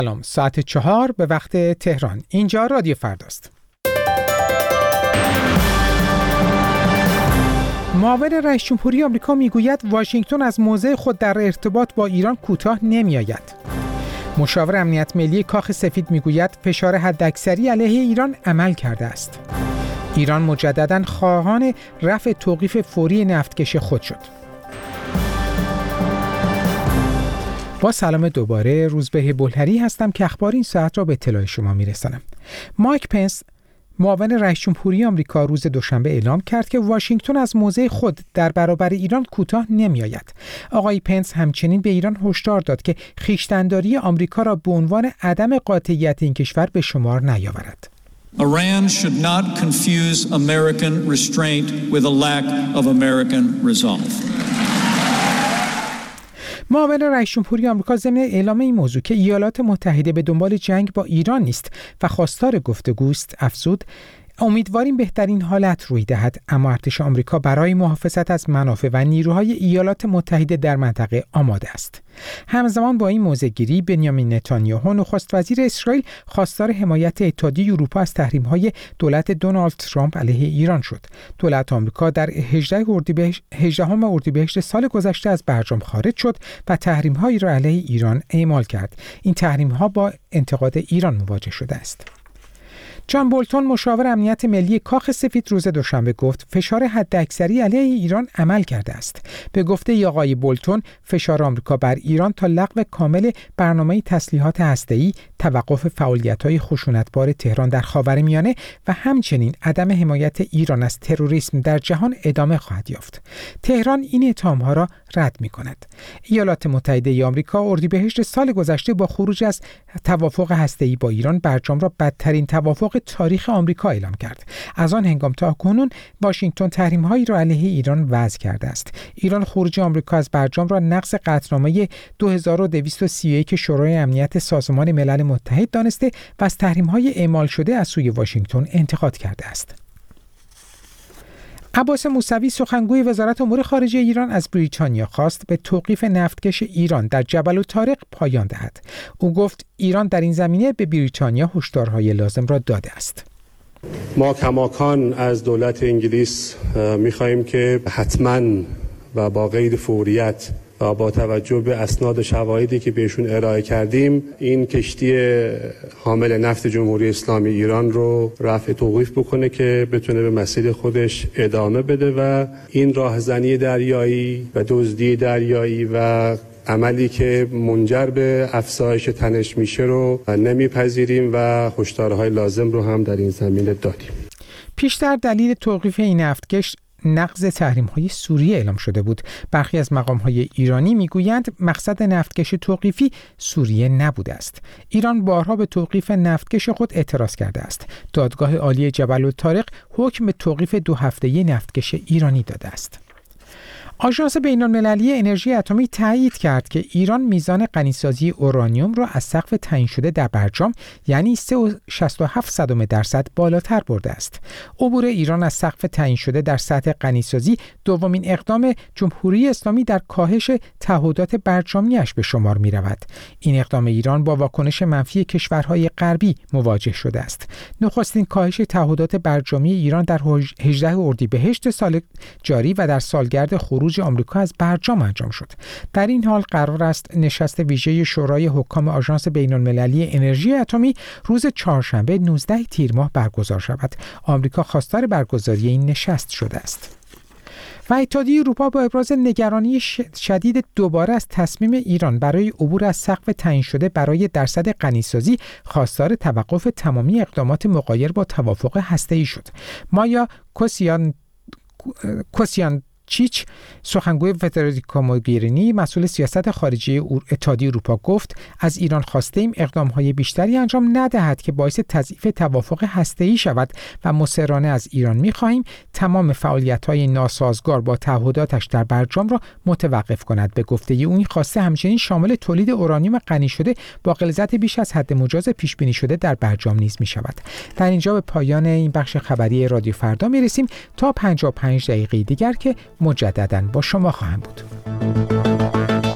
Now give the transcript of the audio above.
سلام، ساعت 4 به وقت تهران. اینجا رادیو فرداست. معاون رئیس جمهوری آمریکا میگوید واشنگتن از موضع خود در ارتباط با ایران کوتاه نمیآید. مشاور امنیت ملی کاخ سفید میگوید فشار حداکثری علیه ایران عمل کرده است. ایران مجدداً خواهان رفع توقیف فوری نفتکش خود شد. با سلام دوباره، روزبه بلهری هستم که اخبار این ساعت را به اطلاع شما میرسانم. مایک پنس، معاون رئیس جمهوری آمریکا، روز دوشنبه اعلام کرد که واشنگتن از موضع خود در برابر ایران کوتاه نمیآید. آقای پنس همچنین به ایران هشدار داد که خویشتن‌داری آمریکا را به عنوان عدم قاطعیت این کشور به شمار نیاورد. Iran should not confuse American restraint with a lack of American resolve. معاون رئیس جمهوری آمریکا ضمن اعلام این موضوع که ایالات متحده به دنبال جنگ با ایران نیست و خواستار گفتگوست، افزود امیدواریم بهترین حالت روی دهد، اما ارتش آمریکا برای محافظت از منافع و نیروهای ایالات متحده در منطقه آماده است. همزمان با این موضع‌گیری، بنیامین نتانیاهو نخست وزیر اسرائیل خواستار حمایت اتحادیه اروپا از تحریم‌های دولت دونالد ترامپ علیه ایران شد. دولت آمریکا در 18 اردیبهشت سال گذشته از برجام خارج شد و تحریم‌هایی را علیه ایران اعمال کرد. این تحریم‌ها با انتقاد ایران مواجه شده است. جان بولتون، مشاور امنیت ملی کاخ سفید، روز دوشنبه گفت فشار حداکثری علیه ایران عمل کرده است. به گفته آقای بولتون، فشار آمریکا بر ایران تا لغو کامل برنامه تسلیحات هسته‌ای، توقف فعالیت‌های خشونتبار تهران در خاورمیانه و همچنین عدم حمایت ایران از تروریسم در جهان ادامه خواهد یافت. تهران این اتهام‌ها را رد می‌کند. ایالات متحده آمریکا اردیبهشت سال گذشته با خروج از توافق هسته‌ای با ایران برجام را بدترین توافق تاریخ آمریکا اعلام کرد. از آن هنگام تا کنون واشنگتن تحریم‌هایی را علیه ایران وضع کرده است. ایران خروج آمریکا از برجام را نقض قطعنامه 2231 شورای امنیت سازمان ملل متحد دانسته و از تحریم‌های اعمال شده از سوی واشنگتن انتقاد کرده است. عباس موسوی، سخنگوی وزارت امور خارجه ایران، از بریتانیا خواست به توقیف نفتکش ایران در جبل الطارق پایان دهد. او گفت ایران در این زمینه به بریتانیا هشدارهای لازم را داده است. ما کماکان از دولت انگلیس می‌خواهیم که حتماً و با قید فوریت و با توجه به اسناد و شواهدی که بهشون ارائه کردیم، این کشتی حامل نفت جمهوری اسلامی ایران رو رفع توقیف بکنه که بتونه به مسیر خودش ادامه بده و این راهزنی دریایی و دزدی دریایی و عملی که منجر به افزایش تنش میشه رو نمیپذیریم و هشدارهای لازم رو هم در این زمینه دادیم. پیشتر دلیل توقیف این نفتکش نقض تحریم‌های سوریه اعلام شده بود. برخی از مقام‌های ایرانی می‌گویند مقصد نفتکش توقیفی سوریه نبوده است. ایران بارها به توقیف نفتکش خود اعتراض کرده است. دادگاه عالی جبل الطارق حکم به توقیف 2 هفته‌ای نفتکش ایرانی داده است. آژانس بین‌المللی انرژی اتمی تایید کرد که ایران میزان غنیسازی اورانیوم را از سقف تعیین شده در برجام یعنی 3.67% بالاتر برده است. عبور ایران از سقف تعیین شده در سطح غنیسازی دومین اقدام جمهوری اسلامی در کاهش تعهدات برجامی‌اش به شمار می‌رود. این اقدام ایران با واکنش منفی کشورهای غربی مواجه شده است. نخستین کاهش تعهدات برجامی ایران در 18 اردیبهشت سال جاری و در سالگرد خروج آمریکا از برجام انجام شد. در این حال قرار است نشست ویژه شورای حکام آژانس بین‌المللی انرژی اتمی روز چهارشنبه 19 تیر ماه برگزار شود. آمریکا خواستار برگزاری این نشست شده است. و اتحادیه اروپا با ابراز نگرانی شدید دوباره از تصمیم ایران برای عبور از سقف تعیین شده برای درصد غنیسازی خواستار توقف تمامی اقدامات مغایر با توافق هسته‌ای شد. مایا کوسیان چیچ، سخنگوی فدریکا موگرینی، مسئول سیاست خارجی اتحادیه اروپا، گفت از ایران خواستیم اقدام‌های بیشتری انجام ندهد که باعث تضعیف توافق هسته‌ای شود و مصرانه از ایران می‌خواهیم تمام فعالیت‌های ناسازگار با تعهداتش در برجام را متوقف کند. به گفته او این خواسته همچنین شامل تولید اورانیوم غنی شده با غلظت بیش از حد مجاز پیش بینی شده در برجام نیز می‌شود. در اینجا به پایان این بخش خبری رادیو فردا می‌رسیم تا 55 دقیقه دیگر که مجدداً با شما خواهم بود.